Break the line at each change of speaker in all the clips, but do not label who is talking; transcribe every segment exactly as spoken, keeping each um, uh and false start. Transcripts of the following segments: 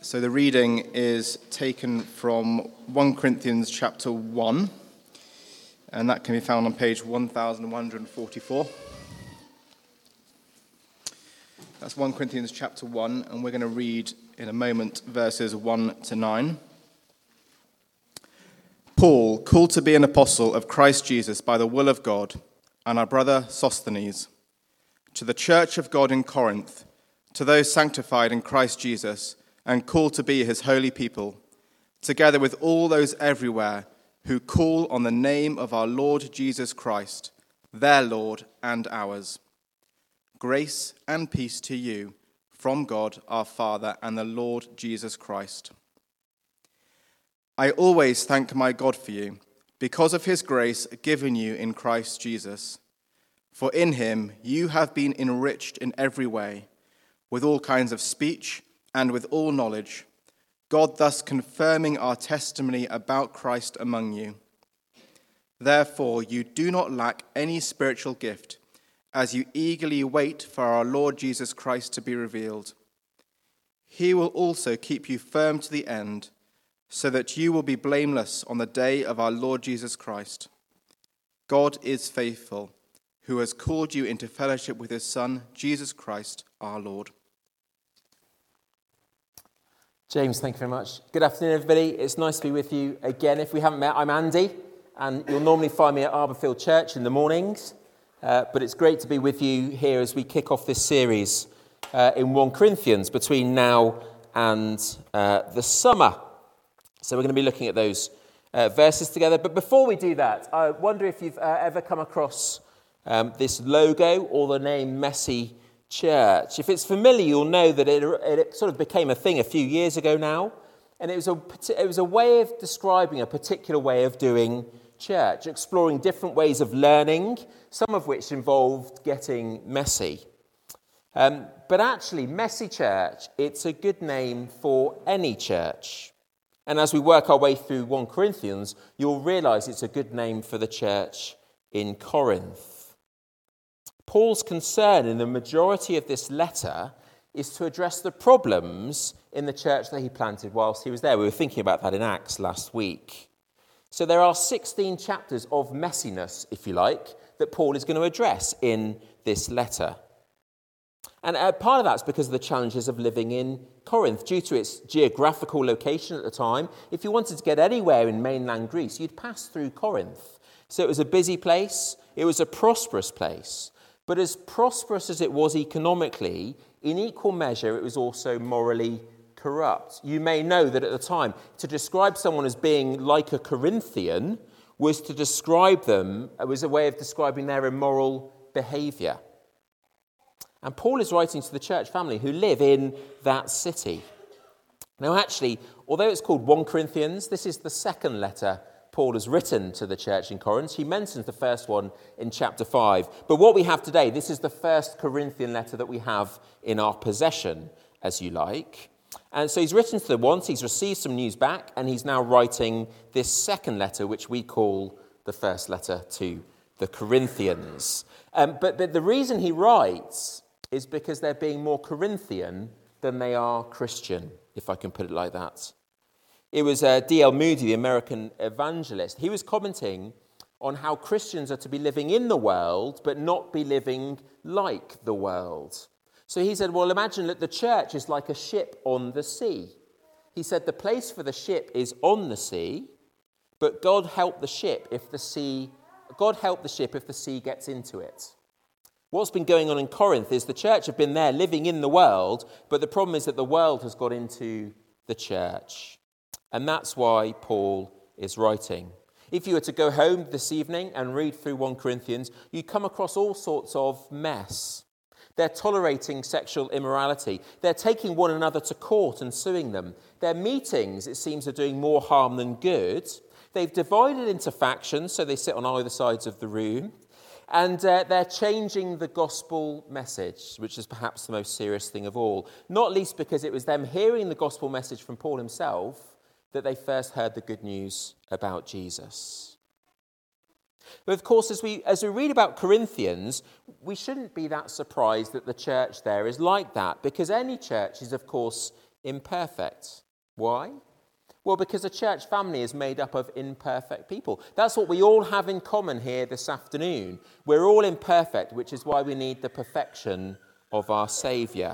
So the reading is taken from First Corinthians chapter one, and that can be found on page eleven forty-four. That's First Corinthians chapter one, and we're going to read in a moment verses one to nine. Paul, called to be an apostle of Christ Jesus by the will of God, and our brother Sosthenes, to the church of God in Corinth, to those sanctified in Christ Jesus, and called to be his holy people, together with all those everywhere who call on the name of our Lord Jesus Christ, their Lord and ours. Grace and peace to you from God our Father and the Lord Jesus Christ. I always thank my God for you, because of his grace given you in Christ Jesus. For in him you have been enriched in every way, with all kinds of speech and with all knowledge, God thus confirming our testimony about Christ among you. Therefore you do not lack any spiritual gift, as you eagerly wait for our Lord Jesus Christ to be revealed. He will also keep you firm to the end, so that you will be blameless on the day of our Lord Jesus Christ. God is faithful, who has called you into fellowship with his Son, Jesus Christ, our Lord.
James, thank you very much. Good afternoon, everybody. It's nice to be with you again. If we haven't met, I'm Andy, and you'll normally find me at Arborfield Church in the mornings, uh, but it's great to be with you here as we kick off this series uh, in First Corinthians between now and uh, the summer. So we're going to be looking at those uh, verses together. But before we do that, I wonder if you've uh, ever come across um, this logo or the name Messy Church. If it's familiar, you'll know that it, it sort of became a thing a few years ago now, and it was a it was a way of describing a particular way of doing church, exploring different ways of learning, some of which involved getting messy. Um, but actually, Messy Church, it's a good name for any church. And as we work our way through First Corinthians, you'll realise it's a good name for the church in Corinth. Paul's concern in the majority of this letter is to address the problems in the church that he planted whilst he was there. We were thinking about that in Acts last week. So there are sixteen chapters of messiness, if you like, that Paul is going to address in this letter. And uh, part of that's because of the challenges of living in Corinth. Due to its geographical location at the time, if you wanted to get anywhere in mainland Greece, you'd pass through Corinth. So it was a busy place, it was a prosperous place. But as prosperous as it was economically, in equal measure, it was also morally corrupt. You may know that at the time, to describe someone as being like a Corinthian was to describe them, it was a way of describing their immoral behaviour. And Paul is writing to the church family who live in that city. Now, actually, although it's called First Corinthians, this is the second letter Paul has written to the church in Corinth. He mentions the first one in chapter five. But what we have today, this is the first Corinthian letter that we have in our possession, as you like. And so he's written to them once, he's received some news back, and he's now writing this second letter, which we call the first letter to the Corinthians. Um, but, but the reason he writes is because they're being more Corinthian than they are Christian, if I can put it like that. It was uh, D L Moody, the American evangelist. He was commenting on how Christians are to be living in the world, but not be living like the world. So he said, well, imagine that the church is like a ship on the sea. He said the place for the ship is on the sea, but God help the ship if the sea, God help the ship if the sea gets into it. What's been going on in Corinth is the church have been there living in the world, but the problem is that the world has got into the church. And that's why Paul is writing. If you were to go home this evening and read through First Corinthians, you come across all sorts of mess. They're tolerating sexual immorality. They're taking one another to court and suing them. Their meetings, it seems, are doing more harm than good. They've divided into factions, so they sit on either sides of the room. And uh, they're changing the gospel message, which is perhaps the most serious thing of all. Not least because it was them hearing the gospel message from Paul himself that they first heard the good news about Jesus. But of course, as we as we read about Corinthians, we shouldn't be that surprised that the church there is like that, because any church is, of course, imperfect. Why? Well, because a church family is made up of imperfect people. That's what we all have in common here this afternoon. We're all imperfect, which is why we need the perfection of our Saviour.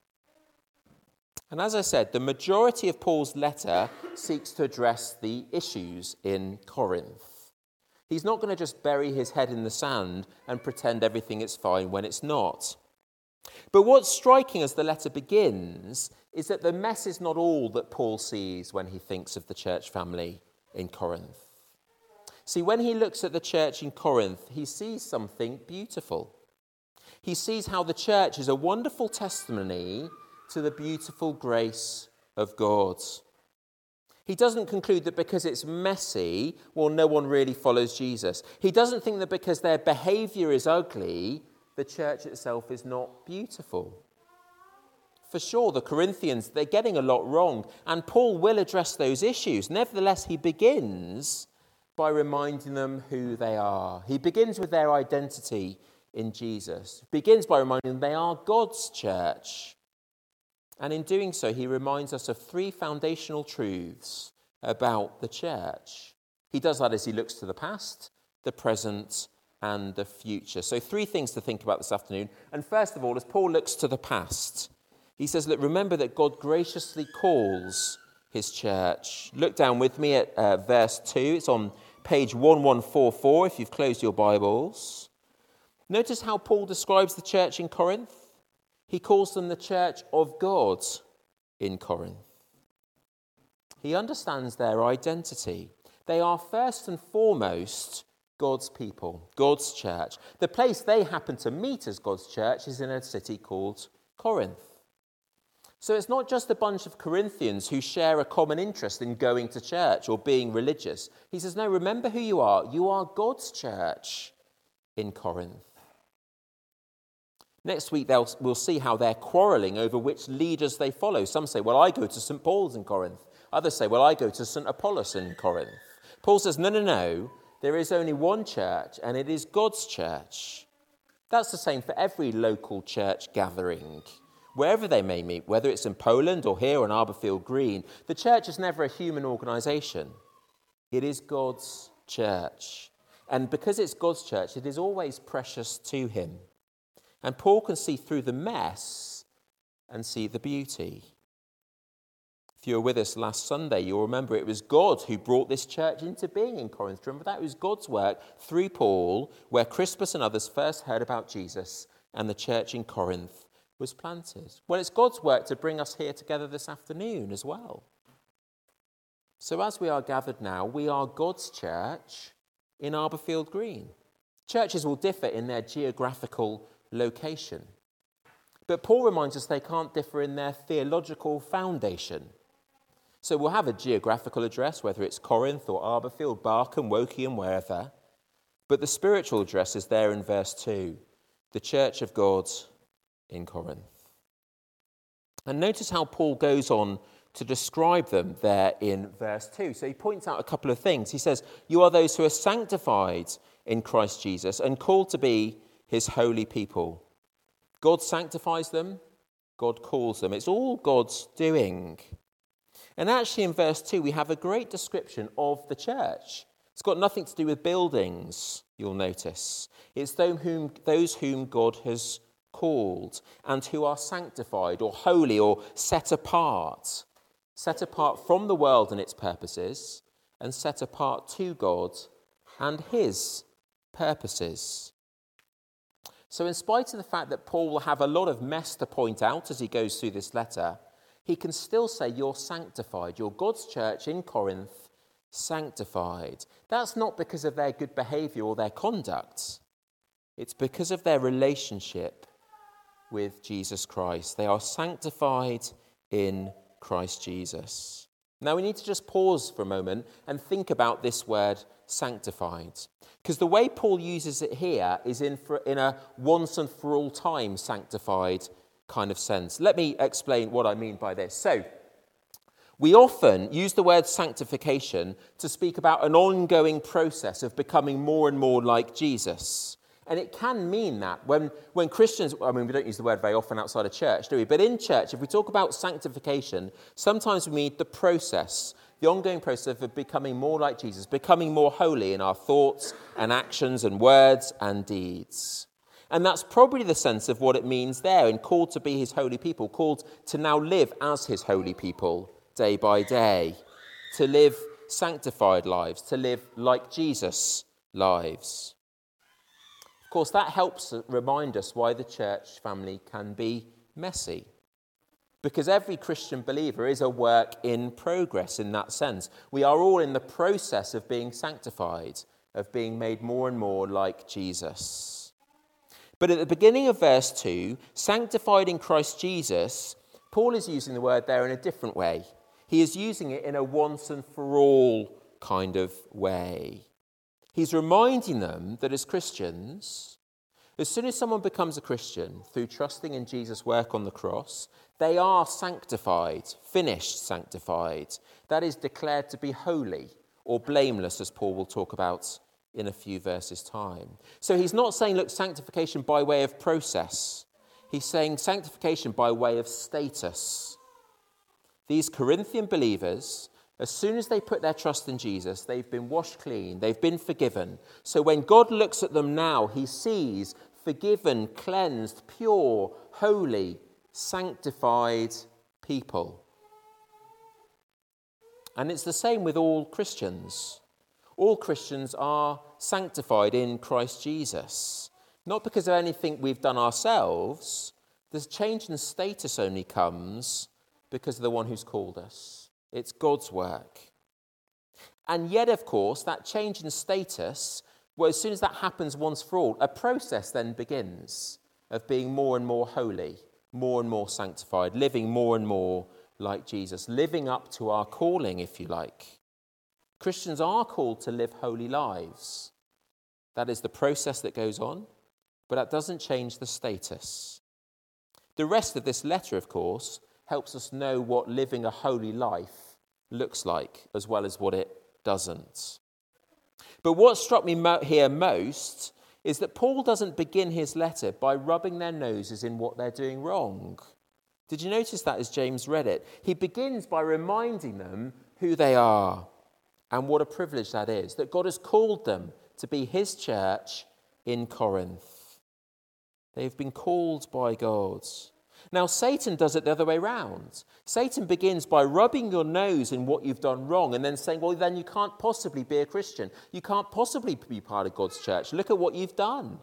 And as I said, the majority of Paul's letter seeks to address the issues in Corinth. He's not going to just bury his head in the sand and pretend everything is fine when it's not. But what's striking as the letter begins is that the mess is not all that Paul sees when he thinks of the church family in Corinth. See, when he looks at the church in Corinth, he sees something beautiful. He sees how the church is a wonderful testimony to the beautiful grace of God. He doesn't conclude that because it's messy, well, no one really follows Jesus. He doesn't think that because their behaviour is ugly, the church itself is not beautiful. For sure, the Corinthians, they're getting a lot wrong, and Paul will address those issues. Nevertheless, he begins by reminding them who they are. He begins with their identity in Jesus. He begins by reminding them they are God's church. And in doing so, he reminds us of three foundational truths about the church. He does that as he looks to the past, the present, and the future. So three things to think about this afternoon. And first of all, as Paul looks to the past, he says, look, remember that God graciously calls his church. Look down with me at uh, verse two. It's on page eleven forty-four if you've closed your Bibles. Notice how Paul describes the church in Corinth. He calls them the church of God in Corinth. He understands their identity. They are first and foremost God's people, God's church. The place they happen to meet as God's church is in a city called Corinth. So it's not just a bunch of Corinthians who share a common interest in going to church or being religious. He says, no, remember who you are. You are God's church in Corinth. Next week, they'll, we'll see how they're quarrelling over which leaders they follow. Some say, well, I go to Saint Paul's in Corinth. Others say, well, I go to Saint Apollos in Corinth. Paul says, no, no, no. There is only one church, and it is God's church. That's the same for every local church gathering. Wherever they may meet, whether it's in Poland or here on Arborfield Green, the church is never a human organisation. It is God's church. And because it's God's church, it is always precious to him. And Paul can see through the mess and see the beauty. If you were with us last Sunday, you'll remember it was God who brought this church into being in Corinth. Remember that? It was God's work through Paul, where Crispus and others first heard about Jesus, and the church in Corinth was planted. Well, it's God's work to bring us here together this afternoon as well. So as we are gathered now, we are God's church in Arborfield Green. Churches will differ in their geographical location. But Paul reminds us they can't differ in their theological foundation. So we'll have a geographical address, whether it's Corinth or Arborfield, Barkham, Woking, wherever. But the spiritual address is there in verse two, the church of God in Corinth. And notice how Paul goes on to describe them there in verse two. So he points out a couple of things. He says, you are those who are sanctified in Christ Jesus and called to be his holy people. God sanctifies them. God calls them. It's all God's doing. And actually in verse two, we have a great description of the church. It's got nothing to do with buildings, you'll notice. It's those whom, those whom God has called and who are sanctified or holy or set apart. Set apart from the world and its purposes and set apart to God and his purposes. So in spite of the fact that Paul will have a lot of mess to point out as he goes through this letter, he can still say you're sanctified. You're God's church in Corinth, sanctified. That's not because of their good behaviour or their conduct. It's because of their relationship with Jesus Christ. They are sanctified in Christ Jesus. Now we need to just pause for a moment and think about this word sanctified. Because the way Paul uses it here is in, for, in a once and for all time sanctified kind of sense. Let me explain what I mean by this. So, we often use the word sanctification to speak about an ongoing process of becoming more and more like Jesus. And it can mean that when, when Christians, I mean, we don't use the word very often outside of church, do we? But in church, if we talk about sanctification, sometimes we mean the process, the ongoing process of becoming more like Jesus, becoming more holy in our thoughts and actions and words and deeds. And that's probably the sense of what it means there in called to be his holy people, called to now live as his holy people day by day, to live sanctified lives, to live like Jesus' lives. Of course, that helps remind us why the church family can be messy. Because every Christian believer is a work in progress in that sense. We are all in the process of being sanctified, of being made more and more like Jesus. But at the beginning of verse two, sanctified in Christ Jesus, Paul is using the word there in a different way. He is using it in a once and for all kind of way. He's reminding them that as Christians, as soon as someone becomes a Christian through trusting in Jesus' work on the cross, they are sanctified, finished sanctified. That is declared to be holy or blameless, as Paul will talk about in a few verses' time. So he's not saying, look, sanctification by way of process. He's saying sanctification by way of status. These Corinthian believers, as soon as they put their trust in Jesus, they've been washed clean, they've been forgiven. So when God looks at them now, he sees forgiven, cleansed, pure, holy, sanctified people. And it's the same with all Christians. All Christians are sanctified in Christ Jesus. Not because of anything we've done ourselves. The change in status only comes because of the one who's called us. It's God's work. And yet, of course, that change in status, well, as soon as that happens once for all, a process then begins of being more and more holy, more and more sanctified, living more and more like Jesus, living up to our calling, if you like. Christians are called to live holy lives. That is the process that goes on, but that doesn't change the status. The rest of this letter, of course, helps us know what living a holy life looks like, as well as what it doesn't. But what struck me mo- here most is that Paul doesn't begin his letter by rubbing their noses in what they're doing wrong. Did you notice that as James read it? He begins by reminding them who they are and what a privilege that is, that God has called them to be his church in Corinth. They've been called by God. Now, Satan does it the other way round. Satan begins by rubbing your nose in what you've done wrong and then saying, well, then you can't possibly be a Christian. You can't possibly be part of God's church. Look at what you've done.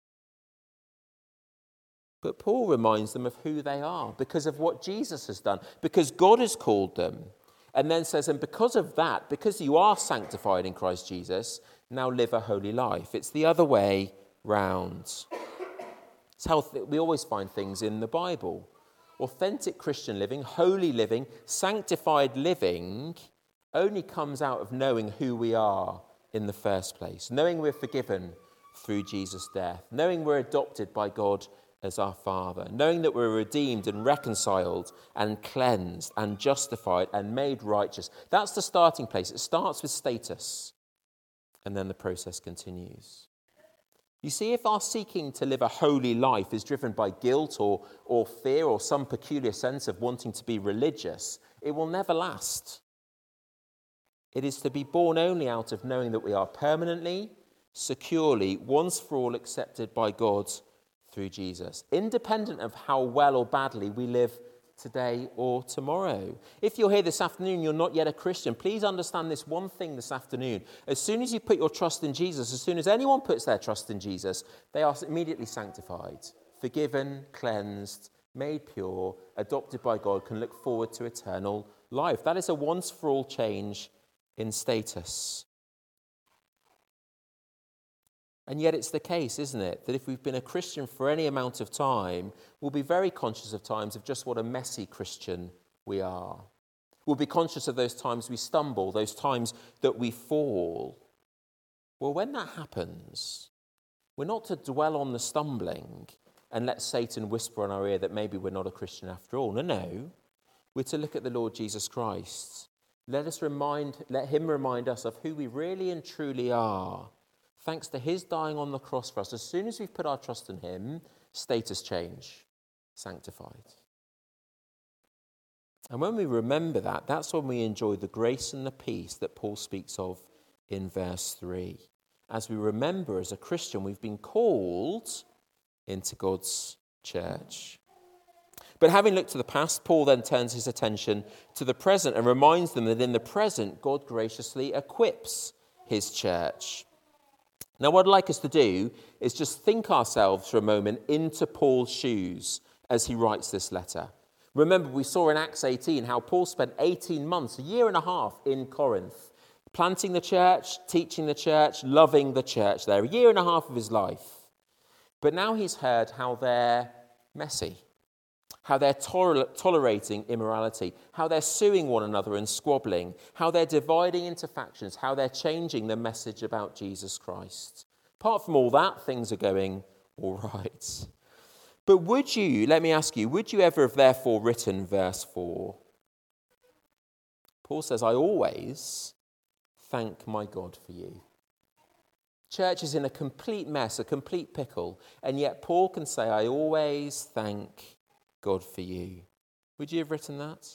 But Paul reminds them of who they are because of what Jesus has done, because God has called them. And then says, and because of that, because you are sanctified in Christ Jesus, now live a holy life. It's the other way round. It's how th- we always find things in the Bible. Authentic Christian living, holy living, sanctified living only comes out of knowing who we are in the first place, knowing we're forgiven through Jesus' death, knowing we're adopted by God as our Father, knowing that we're redeemed and reconciled and cleansed and justified and made righteous. That's the starting place. It starts with status, and then the process continues. You see, if our seeking to live a holy life is driven by guilt or, or fear or some peculiar sense of wanting to be religious, it will never last. It is to be born only out of knowing that we are permanently, securely, once for all accepted by God through Jesus, independent of how well or badly we live today or tomorrow. If you're here this afternoon, you're not yet a Christian, please understand this one thing this afternoon. As soon as you put your trust in Jesus, as soon as anyone puts their trust in Jesus, they are immediately sanctified, forgiven, cleansed, made pure, adopted by God, can look forward to eternal life. That is a once-for-all change in status. And yet it's the case, isn't it, that if we've been a Christian for any amount of time, we'll be very conscious of times of just what a messy Christian we are. We'll be conscious of those times we stumble, those times that we fall. Well, when that happens, we're not to dwell on the stumbling and let Satan whisper in our ear that maybe we're not a Christian after all. No, no. We're to look at the Lord Jesus Christ. Let us remind, let him remind us of who we really and truly are. thanks to his dying on the cross for us, as soon as we've put our trust in him, status change, sanctified. And when we remember that, that's when we enjoy the grace and the peace that Paul speaks of in verse three. As we remember, as a Christian, we've been called into God's church. But having looked to the past, Paul then turns his attention to the present and reminds them that in the present, God graciously equips his church. Now, what I'd like us to do is just think ourselves for a moment into Paul's shoes as he writes this letter. Remember, we saw in Acts eighteen how Paul spent eighteen months, a year and a half in Corinth, planting the church, teaching the church, loving the church there, a year and a half of his life. But now he's heard how they're messy, how they're toler- tolerating immorality, how they're suing one another and squabbling, how they're dividing into factions, how they're changing the message about Jesus Christ. Apart from all that, things are going all right. But would you, let me ask you, would you ever have therefore written verse four? Paul says, I always thank my God for you. Church is in a complete mess, a complete pickle, and yet Paul can say, I always thank God for you. Would you have written that?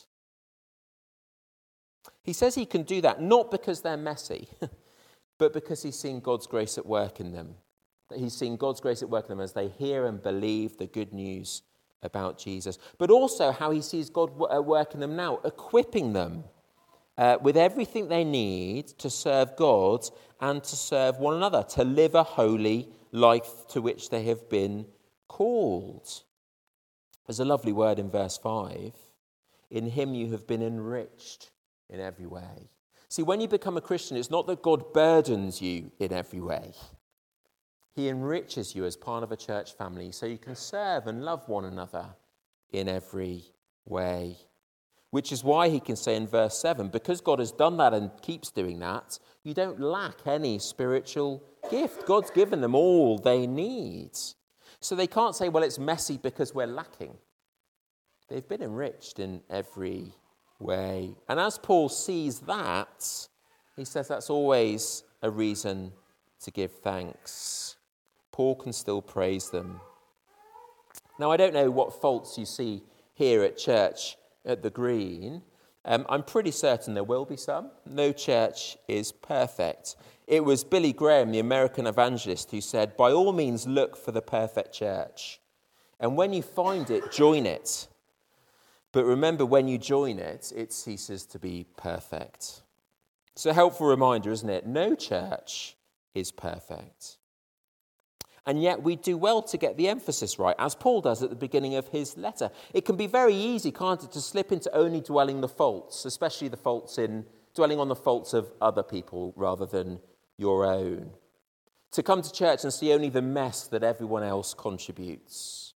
He says he can do that not because they're messy, but because he's seen God's grace at work in them. That he's seen God's grace at work in them as they hear and believe the good news about Jesus. But also how he sees God at work in them now, equipping them uh, with everything they need to serve God and to serve one another, to live a holy life to which they have been called. There's a lovely word in verse five. In him you have been enriched in every way. See, when you become a Christian, it's not that God burdens you in every way. He enriches you as part of a church family so you can serve and love one another in every way. Which is why he can say in verse seven, because God has done that and keeps doing that, you don't lack any spiritual gift. God's given them all they need. So they can't say, well, it's messy because we're lacking. They've been enriched in every way. And as Paul sees that, he says that's always a reason to give thanks. Paul can still praise them. Now, I don't know what faults you see here at church at the Green. Um, I'm pretty certain there will be some. No church is perfect. It was Billy Graham, the American evangelist, who said, by all means, look for the perfect church. And when you find it, join it. But remember, when you join it, it ceases to be perfect. It's a helpful reminder, isn't it? No church is perfect. And yet we do well to get the emphasis right, as Paul does at the beginning of his letter. It can be very easy, can't it, to slip into only dwelling the faults, especially the faults in dwelling on the faults of other people rather than your own. To come to church and see only the mess that everyone else contributes.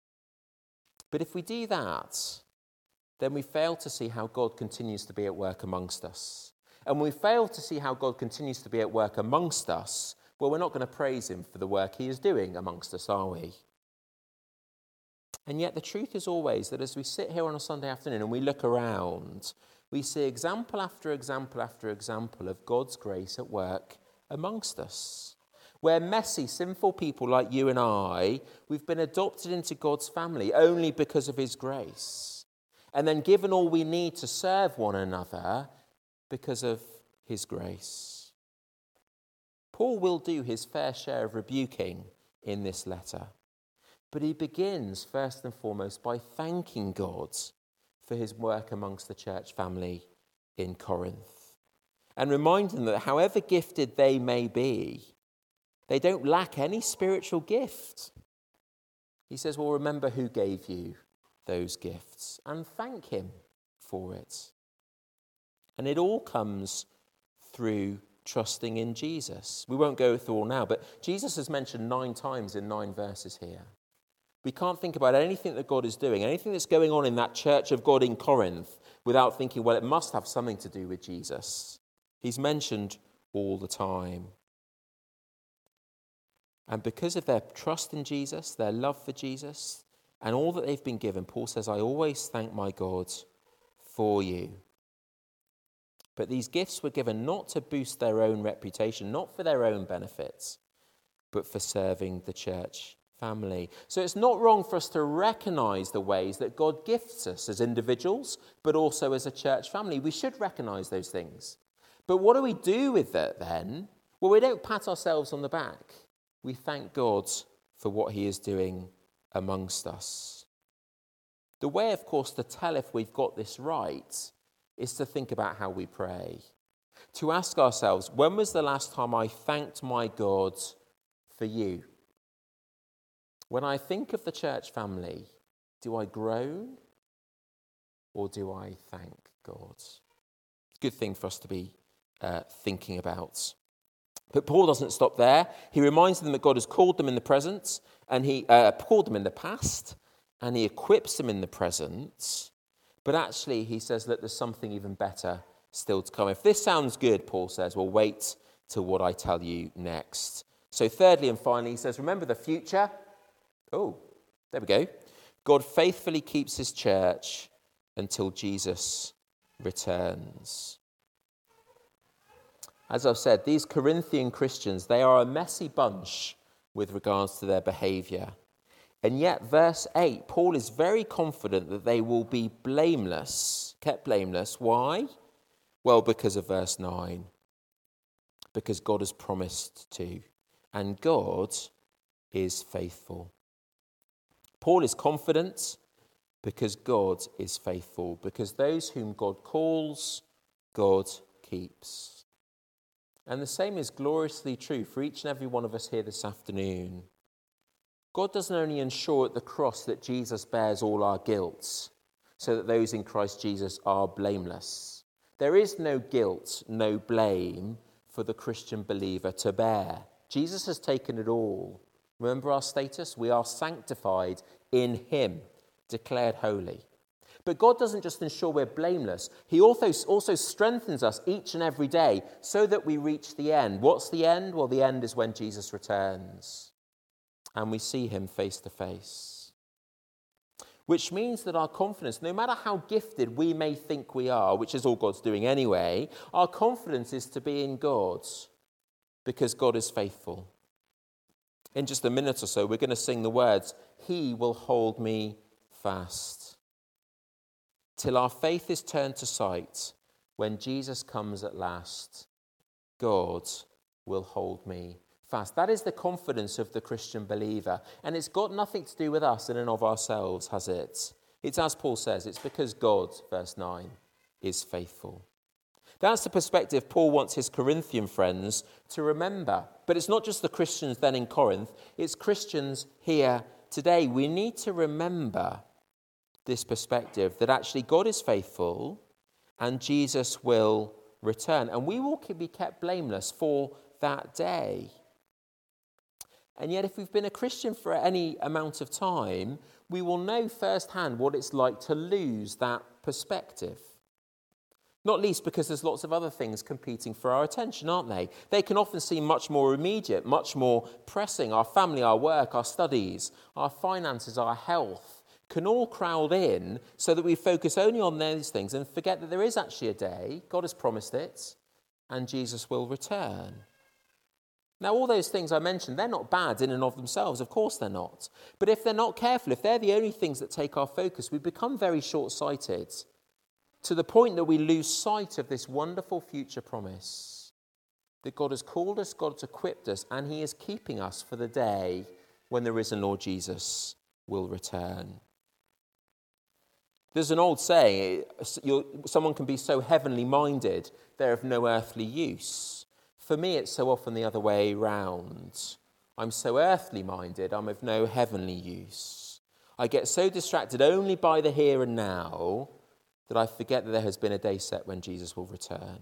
But if we do that, then we fail to see how God continues to be at work amongst us. And we fail to see how God continues to be at work amongst us, well, we're not going to praise him for the work he is doing amongst us, are we? And yet the truth is always that as we sit here on a Sunday afternoon and we look around, we see example after example after example of God's grace at work amongst us. Where messy, sinful people like you and I, we've been adopted into God's family only because of his grace. And then given all we need to serve one another because of his grace. Paul will do his fair share of rebuking in this letter. But he begins, first and foremost, by thanking God for his work amongst the church family in Corinth. And reminding them that however gifted they may be, they don't lack any spiritual gift. He says, well, remember who gave you those gifts and thank him for it. And it all comes through trusting in Jesus. We won't go through all now, but Jesus is mentioned nine times in nine verses here. We can't think about anything that God is doing, anything that's going on in that church of God in Corinth, without thinking, well, it must have something to do with Jesus. He's mentioned all the time. And because of their trust in Jesus, their love for Jesus, and all that they've been given, Paul says, I always thank my God for you. But these gifts were given not to boost their own reputation, not for their own benefits, but for serving the church family. So it's not wrong for us to recognize the ways that God gifts us as individuals, but also as a church family. We should recognize those things. But what do we do with that then? Well, we don't pat ourselves on the back. We thank God for what he is doing amongst us. The way, of course, to tell if we've got this right is to think about how we pray. To ask ourselves, when was the last time I thanked my God for you? When I think of the church family, do I groan or do I thank God? Good thing for us to be uh, thinking about. But Paul doesn't stop there. He reminds them that God has called them in the present, and he uh, called them in the past, and he equips them in the present. But actually, he says, look, there's something even better still to come. If this sounds good, Paul says, well, wait till what I tell you next. So thirdly and finally, he says, remember the future. Oh, there we go. God faithfully keeps his church until Jesus returns. As I've said, these Corinthian Christians, they are a messy bunch with regards to their behaviour. And yet, verse eight, Paul is very confident that they will be blameless, kept blameless. Why? Well, because of verse nine. Because God has promised to. And God is faithful. Paul is confident because God is faithful. Because those whom God calls, God keeps. And the same is gloriously true for each and every one of us here this afternoon. God doesn't only ensure at the cross that Jesus bears all our guilt, so that those in Christ Jesus are blameless. There is no guilt, no blame for the Christian believer to bear. Jesus has taken it all. Remember our status? We are sanctified in him, declared holy. But God doesn't just ensure we're blameless. He also, also strengthens us each and every day so that we reach the end. What's the end? Well, the end is when Jesus returns and we see him face to face. Which means that our confidence, no matter how gifted we may think we are, which is all God's doing anyway, our confidence is to be in God because God is faithful. In just a minute or so, we're going to sing the words, "He will hold me fast." Till our faith is turned to sight, when Jesus comes at last, God will hold me fast. That is the confidence of the Christian believer. And it's got nothing to do with us in and of ourselves, has it? It's as Paul says, it's because God, verse nine, is faithful. That's the perspective Paul wants his Corinthian friends to remember. But it's not just the Christians then in Corinth, it's Christians here today. We need to remember this perspective that actually God is faithful and Jesus will return. And we will be kept blameless for that day. And yet if we've been a Christian for any amount of time, we will know firsthand what it's like to lose that perspective. Not least because there's lots of other things competing for our attention, aren't they? They can often seem much more immediate, much more pressing. Our family, our work, our studies, our finances, our health can all crowd in so that we focus only on those things and forget that there is actually a day, God has promised it, and Jesus will return. Now, all those things I mentioned, they're not bad in and of themselves. Of course they're not. But if they're not careful, if they're the only things that take our focus, we become very short-sighted to the point that we lose sight of this wonderful future promise that God has called us, God has equipped us, and he is keeping us for the day when the risen Lord Jesus will return. There's an old saying, someone can be so heavenly minded, they're of no earthly use. For me, it's so often the other way round. I'm so earthly minded, I'm of no heavenly use. I get so distracted only by the here and now that I forget that there has been a day set when Jesus will return.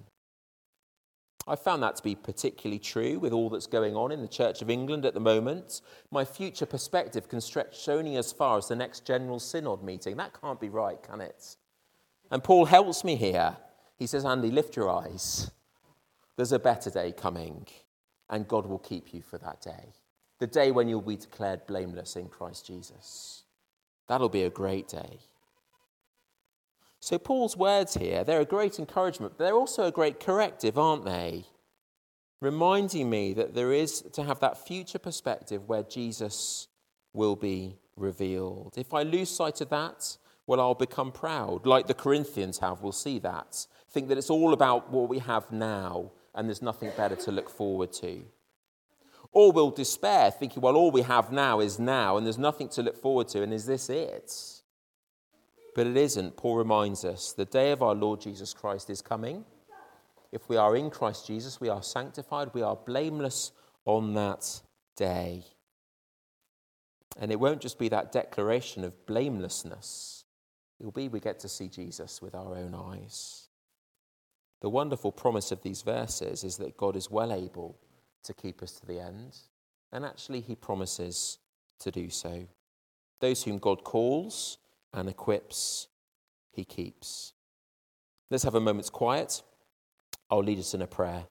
I found that to be particularly true with all that's going on in the Church of England at the moment. My future perspective can stretch only as far as the next General Synod meeting. That can't be right, can it? And Paul helps me here. He says, Andy, lift your eyes. There's a better day coming, and God will keep you for that day. The day when you'll be declared blameless in Christ Jesus. That'll be a great day. So Paul's words here, they're a great encouragement, but they're also a great corrective, aren't they? Reminding me that there is to have that future perspective where Jesus will be revealed. If I lose sight of that, well, I'll become proud, like the Corinthians have. We'll see that. Think that it's all about what we have now, and there's nothing better to look forward to. Or we'll despair, thinking, well, all we have now is now, and there's nothing to look forward to, and is this it? But it isn't. Paul reminds us the day of our Lord Jesus Christ is coming. If we are in Christ Jesus, we are sanctified, we are blameless on that day. And it won't just be that declaration of blamelessness. It will be we get to see Jesus with our own eyes. The wonderful promise of these verses is that God is well able to keep us to the end. And actually he promises to do so. Those whom God calls and equips, he keeps. Let's have a moment's quiet. I'll lead us in a prayer.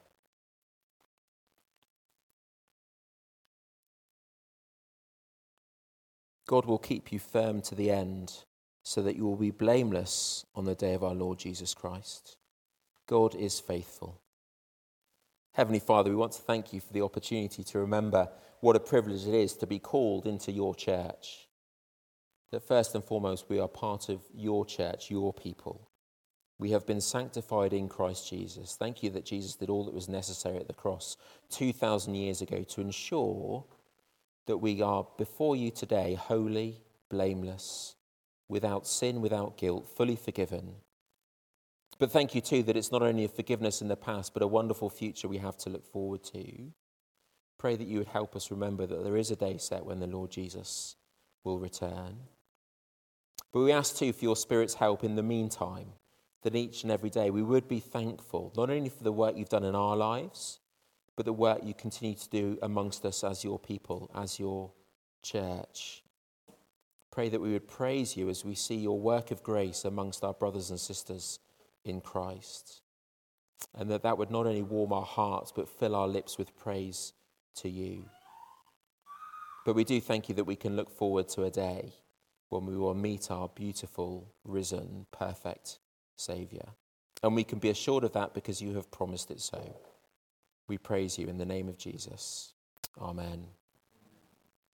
God will keep you firm to the end so that you will be blameless on the day of our Lord Jesus Christ. God is faithful. Heavenly Father, we want to thank you for the opportunity to remember what a privilege it is to be called into your church. That first and foremost, we are part of your church, your people. We have been sanctified in Christ Jesus. Thank you that Jesus did all that was necessary at the cross two thousand years ago to ensure that we are before you today holy, blameless, without sin, without guilt, fully forgiven. But thank you too that it's not only a forgiveness in the past, but a wonderful future we have to look forward to. Pray that you would help us remember that there is a day set when the Lord Jesus will return. But we ask too for your Spirit's help in the meantime, that each and every day we would be thankful, not only for the work you've done in our lives, but the work you continue to do amongst us as your people, as your church. Pray that we would praise you as we see your work of grace amongst our brothers and sisters in Christ. And that that would not only warm our hearts, but fill our lips with praise to you. But we do thank you that we can look forward to a day when we will meet our beautiful, risen, perfect Saviour. And we can be assured of that because you have promised it so. We praise you in the name of Jesus. Amen.